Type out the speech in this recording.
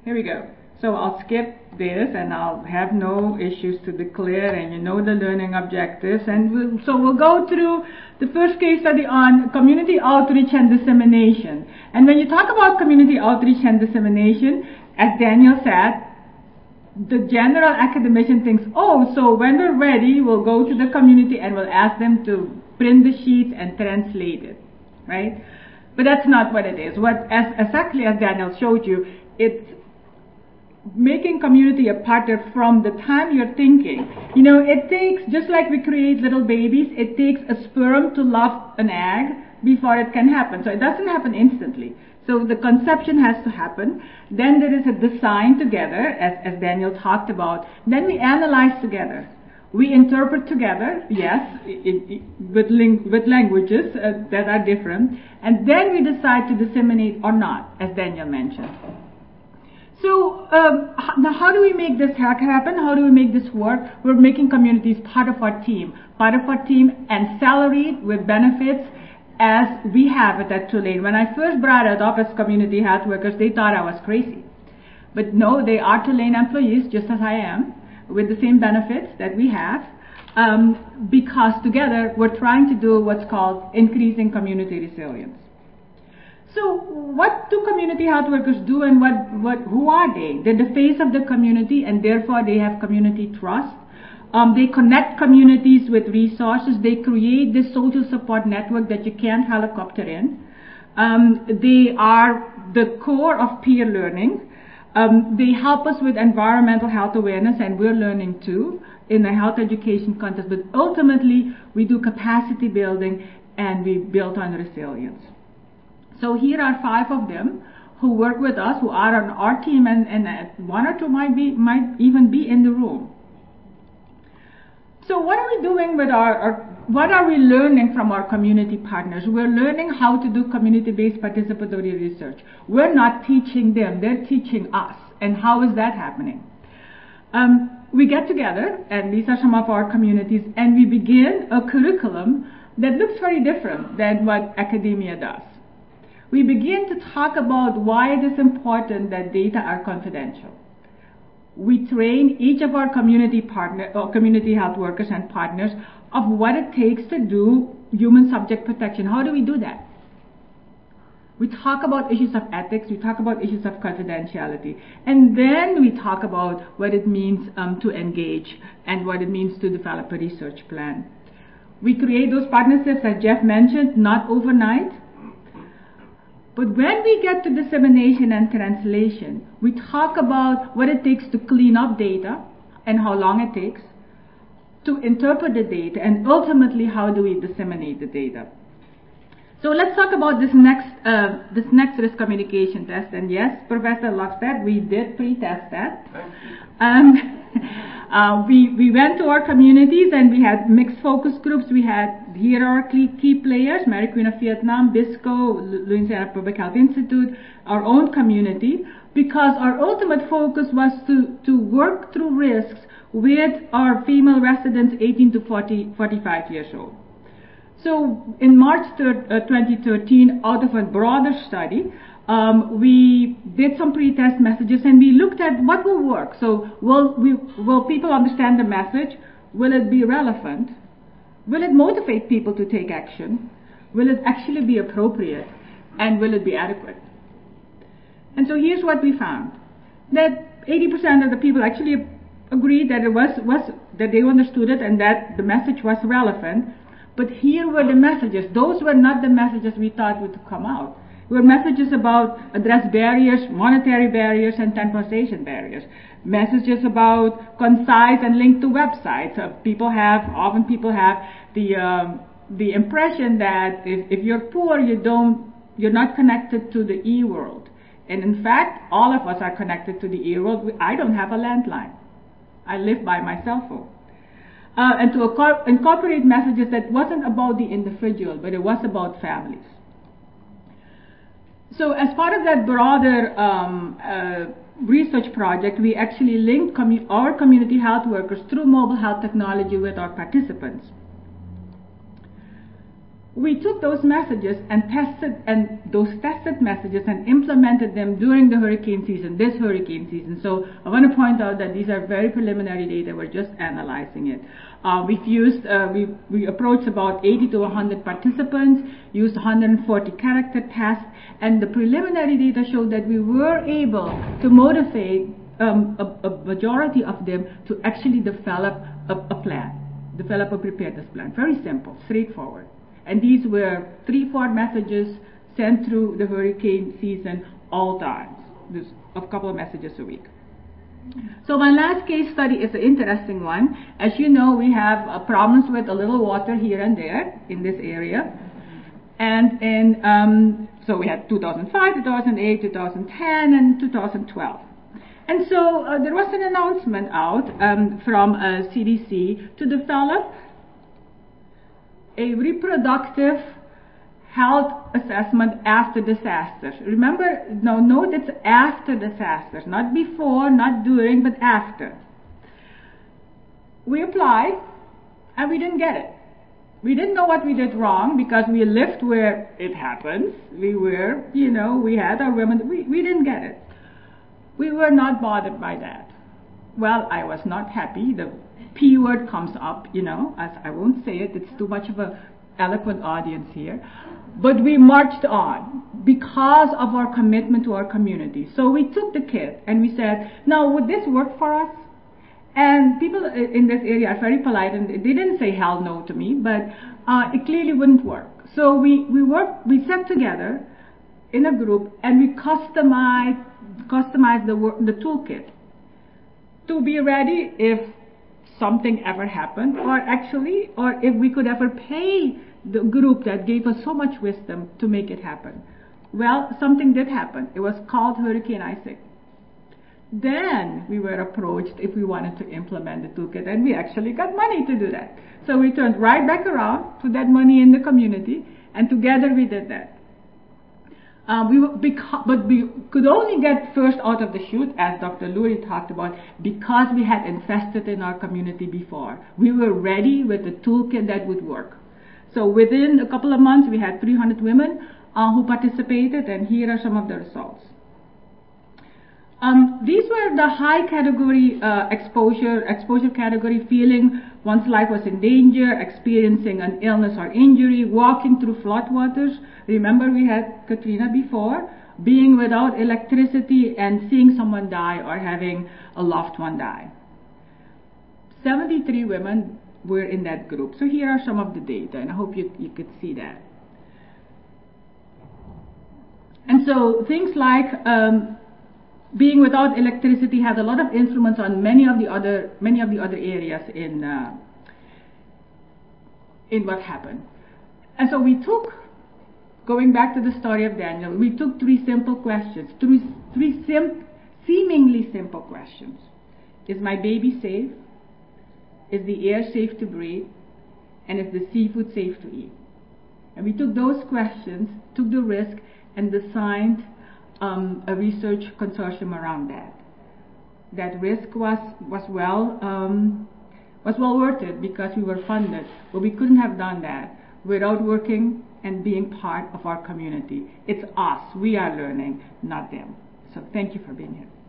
Here we go. So I'll skip this and I'll have no issues to declare, and you know the learning objectives. And we'll go through the first case study on community outreach and dissemination. And when you talk about community outreach and dissemination, as Daniel said, the general academician thinks, oh, so when we're ready, we'll go to the community and we'll ask them to print the sheets and translate it, right? But that's not what it is. Exactly as Daniel showed you, it's making community a partner from the time you're thinking. You know, it takes, just like we create little babies, it takes a sperm to love an egg before it can happen. So it doesn't happen instantly. So the conception has to happen. Then there is a design together, as Daniel talked about. Then we analyze together. We interpret together, yes, with languages that are different. And then we decide to disseminate or not, as Daniel mentioned. So now how do we make this happen? How do we make this work? We're making communities part of our team and salaried with benefits as we have it at Tulane. When I first brought it up as community health workers, they thought I was crazy. But no, they are Tulane employees just as I am, with the same benefits that we have, because together we're trying to do what's called increasing community resilience. So what do community health workers do, and who are they? They're the face of the community, and therefore they have community trust. They connect communities with resources. They create this social support network that you can't helicopter in. They are the core of peer learning. They help us with environmental health awareness, and we're learning too in the health education context. But ultimately, we do capacity building, and we build on resilience. So here are 5 of them who work with us, who are on our team, and 1 or 2 might even be in the room. So what are we doing with what are we learning from our community partners? We're learning how to do community-based participatory research. We're not teaching them, they're teaching us. And how is that happening? We get together, and these are some of our communities, and we begin a curriculum that looks very different than what academia does. We begin to talk about why it is important that data are confidential. We train each of our community health workers and partners of what it takes to do human subject protection. How do we do that? We talk about issues of ethics, we talk about issues of confidentiality, and then we talk about what it means to engage and what it means to develop a research plan. We create those partnerships, as Jeff mentioned, not overnight. But when we get to dissemination and translation, we talk about what it takes to clean up data and how long it takes, to interpret the data, and ultimately how do we disseminate the data. So let's talk about this next risk communication test. And yes, Professor Luckstead, we did pre-test that. We went to our communities and we had mixed focus groups. We had here our key players, Mary Queen of Vietnam, BISCO, Louisiana Public Health Institute, our own community, because our ultimate focus was to work through risks with our female residents 18 to 45 years old. So in March 2013, out of a broader study, we did some pre-test messages and we looked at what will work. So will people understand the message? Will it be relevant? Will it motivate people to take action? Will it actually be appropriate? And will it be adequate? And so here's what we found. That 80% of the people actually agreed that that they understood it and that the message was relevant. But here were the messages. Those were not the messages we thought would come out. There were messages about address barriers, monetary barriers, and transportation barriers. Messages about concise and linked to websites. Often people have the impression that if you're poor, you're not connected to the e-world. And in fact, all of us are connected to the e-world. I don't have a landline. I live by my cell phone. And to incorporate messages that wasn't about the individual, but it was about families. So as part of that broader research project, we actually linked our community health workers through mobile health technology with our participants. we took those messages and those tested messages and implemented them during the hurricane season, this hurricane season. So I want to point out that these are very preliminary data. We're just analyzing it. We approached about 80 to 100 participants, used 140 character tests, and the preliminary data showed that we were able to motivate a majority of them to actually develop a plan, develop a preparedness plan. Very simple, straightforward. And these were 3-4 messages sent through the hurricane season all times. There's a couple of messages a week. So my last case study is an interesting one. As you know, we have problems with a little water here and there in this area. And so we had 2005, 2008, 2010, and 2012. And so there was an announcement out from CDC to develop a reproductive health assessment after disasters. Remember, now note it's after disasters, not before, not during, but after. We applied and we didn't get it. We didn't know what we did wrong because we lived where it happens. We were, we had our women, we didn't get it. We were not bothered by that. Well, I was not happy. The P word comes up, as I won't say it, it's too much of an eloquent audience here. But we marched on because of our commitment to our community. So we took the kit and we said, now would this work for us? And people in this area are very polite and they didn't say hell no to me, but it clearly wouldn't work. So we sat together in a group and we customized the toolkit to be ready if something ever happened, or if we could ever pay the group that gave us so much wisdom to make it happen. Well, something did happen. It was called Hurricane Isaac. Then we were approached if we wanted to implement the toolkit, and we actually got money to do that. So we turned right back around, put that money in the community, and together we did that. But we could only get first out of the chute, as Dr. Lurie talked about, because we had invested in our community before. We were ready with a toolkit that would work. So within a couple of months, we had 300 women who participated, and here are some of the results. These were the high category exposure category: feeling one's life was in danger, experiencing an illness or injury, walking through floodwaters. Remember, we had Katrina before, being without electricity and seeing someone die or having a loved one die. 73 women were in that group. So here are some of the data, and I hope you could see that. And so things like being without electricity had a lot of influence on many of the other areas in what happened. And so we took, going back to the story of Daniel, we took three simple questions, seemingly simple questions. Is my baby safe? Is the air safe to breathe? And is the seafood safe to eat? And we took those questions, took the risk, and designed a research consortium around that. That risk was well worth it because we were funded, but we couldn't have done that without working and being part of our community. It's us. We are learning, not them. So thank you for being here.